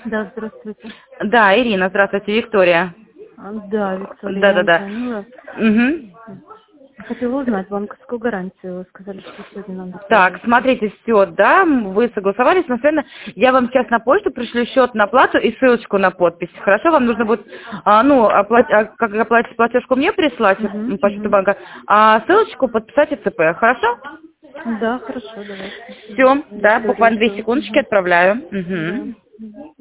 Да, здравствуйте. Да, Ирина, здравствуйте, Виктория. Да, Виктория, я вам Да-да-да. звонила. Угу. Хотела узнать банковскую гарантию. Вы сказали, что сегодня нам Так, доставят. смотрите, все, да, вы согласовались, но, наверное, я вам сейчас на почту пришлю счет на оплату и ссылочку на подпись. Хорошо, вам нужно будет, как оплатить платежку мне прислать по счету Угу. банка, а ссылочку подписать ИЦП, хорошо? Да, хорошо, давайте. Все, да, Виктория, буквально 2 все. секундочки отправляю. Да. Угу.